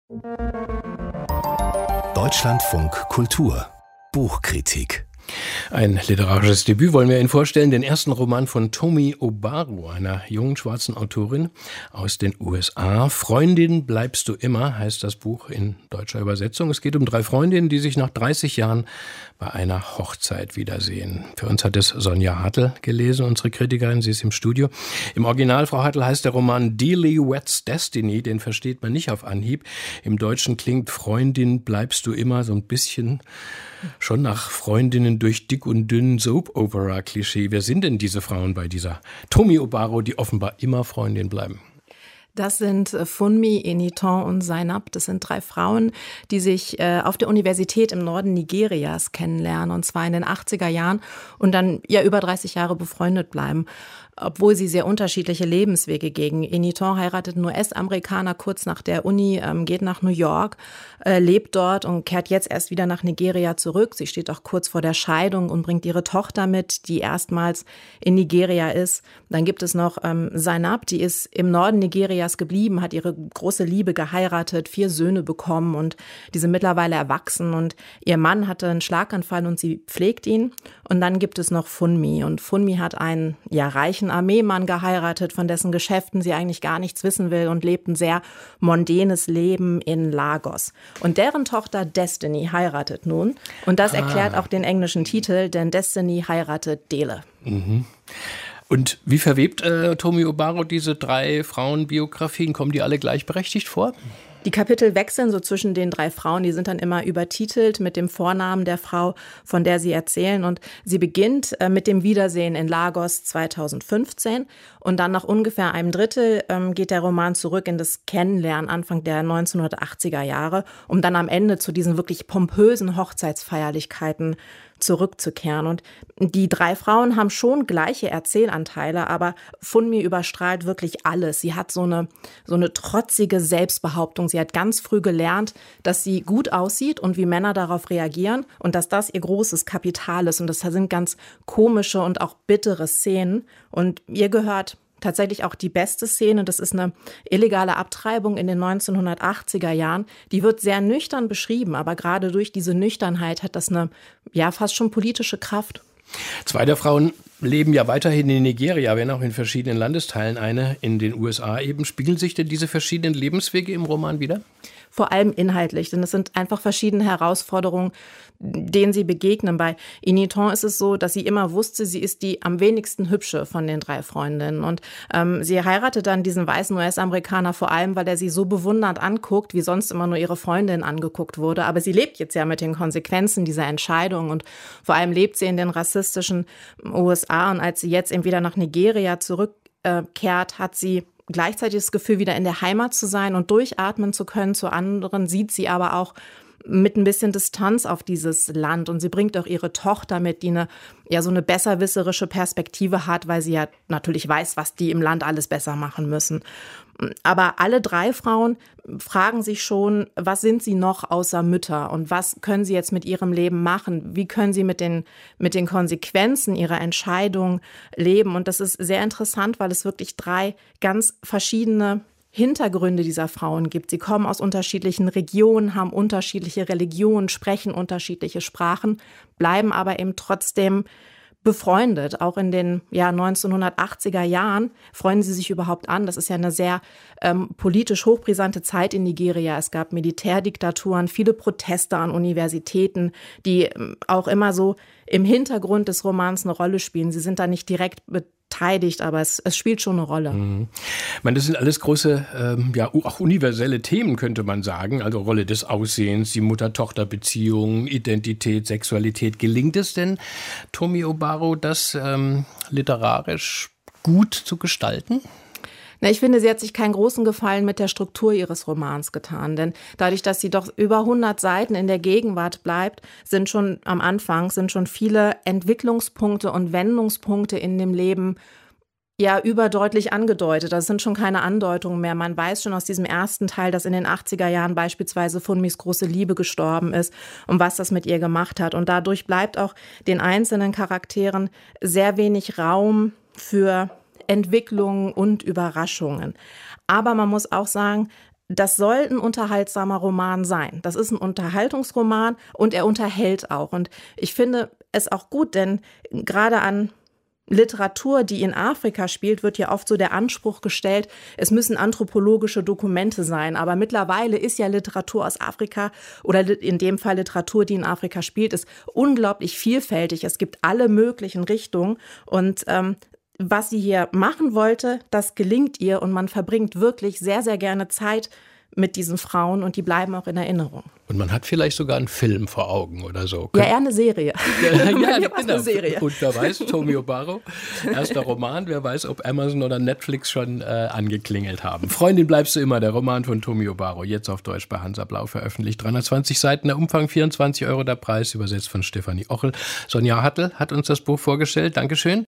Deutschlandfunk Kultur Buchkritik. Ein literarisches Debüt wollen wir Ihnen vorstellen, den ersten Roman von Tomi Obaru, einer jungen schwarzen Autorin aus den USA. Freundin bleibst du immer, heißt das Buch in deutscher Übersetzung. Es geht um 3 Freundinnen, die sich nach 30 Jahren bei einer Hochzeit wiedersehen. Für uns hat es Sonja Hartl gelesen, unsere Kritikerin, sie ist im Studio. Im Original, Frau Hartl, heißt der Roman Dealey Weds Destiny, den versteht man nicht auf Anhieb. Im Deutschen klingt Freundin bleibst du immer so ein bisschen schon nach Freundinnen durch dick und dünn Soap-Opera-Klischee. Wer sind denn diese Frauen bei dieser Tomi Obaru, die offenbar immer Freundin bleiben? Das sind Funmi, Enitan und Zainab. Das sind 3 Frauen, die sich auf der Universität im Norden Nigerias kennenlernen, und zwar in den 80er Jahren und dann ja über 30 Jahre befreundet bleiben, obwohl sie sehr unterschiedliche Lebenswege gehen. Enitan heiratet einen US-Amerikaner kurz nach der Uni, geht nach New York, lebt dort und kehrt jetzt erst wieder nach Nigeria zurück. Sie steht auch kurz vor der Scheidung und bringt ihre Tochter mit, die erstmals in Nigeria ist. Dann gibt es noch Zainab, die ist im Norden Nigerias geblieben, hat ihre große Liebe geheiratet, 4 Söhne bekommen und die sind mittlerweile erwachsen, und ihr Mann hatte einen Schlaganfall und sie pflegt ihn. Und dann gibt es noch Funmi, und Funmi hat einen reichen Armeemann geheiratet, von dessen Geschäften sie eigentlich gar nichts wissen will, und lebt ein sehr mondänes Leben in Lagos. Und deren Tochter Destiny heiratet nun, und das erklärt auch den englischen Titel, denn Destiny heiratet Dele. Mhm. Und wie verwebt Tomi Obaru diese 3 Frauenbiografien? Kommen die alle gleichberechtigt vor? Die Kapitel wechseln so zwischen den 3 Frauen, die sind dann immer übertitelt mit dem Vornamen der Frau, von der sie erzählen. Und sie beginnt mit dem Wiedersehen in Lagos 2015, und dann nach ungefähr einem Drittel geht der Roman zurück in das Kennenlernen Anfang der 1980er Jahre, um dann am Ende zu diesen wirklich pompösen Hochzeitsfeierlichkeiten zurückzukehren. Und die 3 Frauen haben schon gleiche Erzählanteile, aber Funmi überstrahlt wirklich alles. Sie hat so eine trotzige Selbstbehauptung. Sie hat ganz früh gelernt, dass sie gut aussieht und wie Männer darauf reagieren und dass das ihr großes Kapital ist. Und das sind ganz komische und auch bittere Szenen. Und ihr gehört tatsächlich auch die beste Szene, das ist eine illegale Abtreibung in den 1980er Jahren. Die wird sehr nüchtern beschrieben, aber gerade durch diese Nüchternheit hat das eine fast schon politische Kraft. 2 der Frauen leben ja weiterhin in Nigeria, wenn auch in verschiedenen Landesteilen, eine in den USA eben. Spiegeln sich denn diese verschiedenen Lebenswege im Roman wieder? Vor allem inhaltlich, denn es sind einfach verschiedene Herausforderungen, denen sie begegnen. Bei Enitan ist es so, dass sie immer wusste, sie ist die am wenigsten hübsche von den 3 Freundinnen. Und sie heiratet dann diesen weißen US-Amerikaner vor allem, weil er sie so bewundernd anguckt, wie sonst immer nur ihre Freundin angeguckt wurde. Aber sie lebt jetzt ja mit den Konsequenzen dieser Entscheidung, und vor allem lebt sie in den rassistischen USA. Und als sie jetzt eben wieder nach Nigeria zurückkehrt, hat sie gleichzeitig das Gefühl, wieder in der Heimat zu sein und durchatmen zu können. Zu anderen sieht sie aber auch mit ein bisschen Distanz auf dieses Land, und sie bringt auch ihre Tochter mit, die so eine besserwisserische Perspektive hat, weil sie ja natürlich weiß, was die im Land alles besser machen müssen. Aber alle 3 Frauen fragen sich schon, was sind sie noch außer Mütter und was können sie jetzt mit ihrem Leben machen? Wie können sie mit den Konsequenzen ihrer Entscheidung leben? Und das ist sehr interessant, weil es wirklich 3 ganz verschiedene Hintergründe dieser Frauen gibt. Sie kommen aus unterschiedlichen Regionen, haben unterschiedliche Religionen, sprechen unterschiedliche Sprachen, bleiben aber eben trotzdem befreundet. Auch in den 1980er Jahren freunden sie sich überhaupt an. Das ist ja eine sehr politisch hochbrisante Zeit in Nigeria. Es gab Militärdiktaturen, viele Proteste an Universitäten, die auch immer so im Hintergrund des Romans eine Rolle spielen. Sie sind da nicht direkt beteiligt, aber es spielt schon eine Rolle. Ich meine, das sind alles große, auch universelle Themen, könnte man sagen. Also Rolle des Aussehens, die Mutter-Tochter-Beziehung, Identität, Sexualität. Gelingt es denn, Tomi Obaru, das literarisch gut zu gestalten? Ich finde, sie hat sich keinen großen Gefallen mit der Struktur ihres Romans getan, denn dadurch, dass sie doch über 100 Seiten in der Gegenwart bleibt, sind schon viele Entwicklungspunkte und Wendungspunkte in dem Leben überdeutlich angedeutet. Das sind schon keine Andeutungen mehr. Man weiß schon aus diesem ersten Teil, dass in den 80er Jahren beispielsweise Funmis große Liebe gestorben ist und was das mit ihr gemacht hat. Und dadurch bleibt auch den einzelnen Charakteren sehr wenig Raum für Entwicklungen und Überraschungen. Aber man muss auch sagen, das soll ein unterhaltsamer Roman sein. Das ist ein Unterhaltungsroman und er unterhält auch. Und ich finde es auch gut, denn gerade an Literatur, die in Afrika spielt, wird ja oft so der Anspruch gestellt, es müssen anthropologische Dokumente sein. Aber mittlerweile ist ja Literatur aus Afrika oder in dem Fall Literatur, die in Afrika spielt, ist unglaublich vielfältig. Es gibt alle möglichen Richtungen und was sie hier machen wollte, das gelingt ihr und man verbringt wirklich sehr, sehr gerne Zeit mit diesen Frauen und die bleiben auch in Erinnerung. Und man hat vielleicht sogar einen Film vor Augen oder so. Ja, eher eine Serie. Ja, genau. Eine Serie. Und wer weiß, Tomi Obaro, erster Roman, wer weiß, ob Amazon oder Netflix schon angeklingelt haben. Freundin bleibst du immer, der Roman von Tomi Obaro, jetzt auf Deutsch bei Hansa Blau veröffentlicht. 320 Seiten, der Umfang 24 € der Preis, übersetzt von Stefanie Ochel. Sonja Hartl hat uns das Buch vorgestellt. Dankeschön.